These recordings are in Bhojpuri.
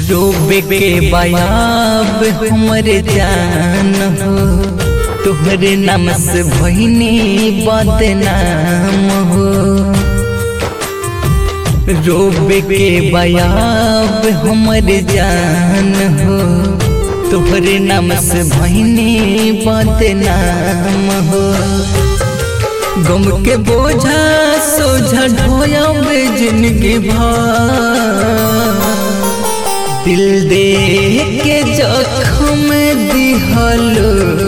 रोबे के बायाब हमरे जान हो, तोहरे नाम से भइनी बदनाम हो। रोबे के बायाब हमरे जान हो, तोहरे नाम से भइनी बदनाम हो। गम के बोझा सोझा ढोयब जिंदगी भर, दिल दे के जख्म दिहलो।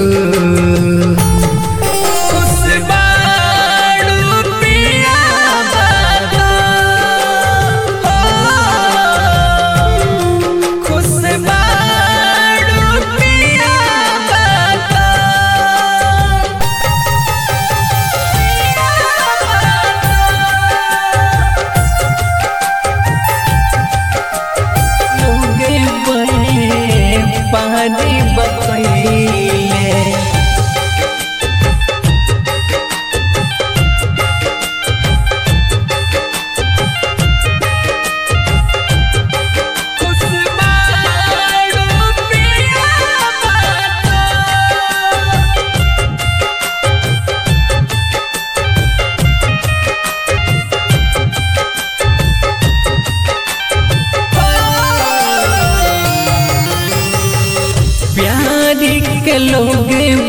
पहाड़ी बकैले के लोग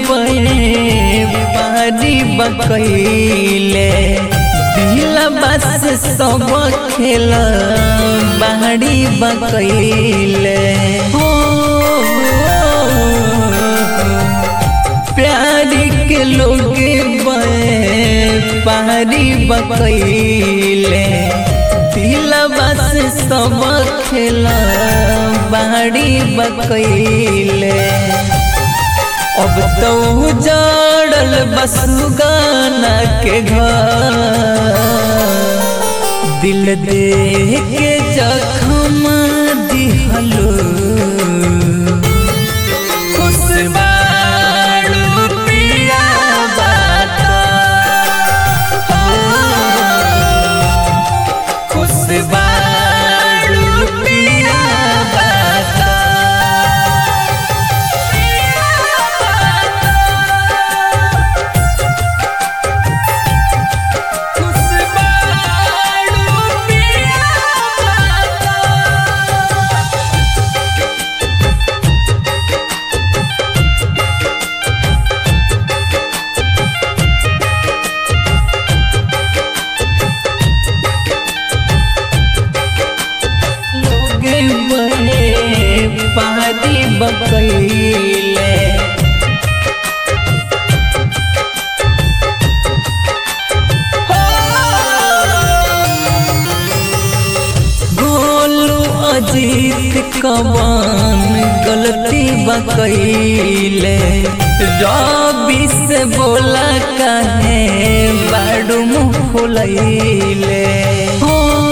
पारी बकैले, दिल बस सब खेला बाहरी बकैले हो। प्यारी के लोग पारी बकैले, दिल बस सब खेला बाहरी बकैले। अब तो उजाड़ल बस गाना के घर, दिल दे के जख्म दिहलो। पहाड़ी बकैले गोलू अजीत कवन गलती बकैले। रवि से बोला काहे बाड़ू मुँह फुलैले हो।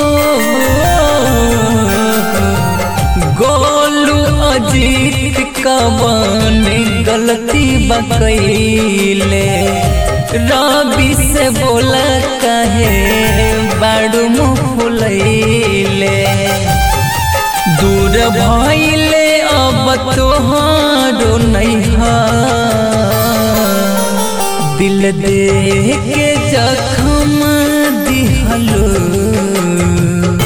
गोलू अजीत कवन गलती बकैले। रवि से बोला काहे बाड़ू मुँह फुलैले। दूर भइले अब तोहारो नैहा, दिल दे के जख्म दिहलो।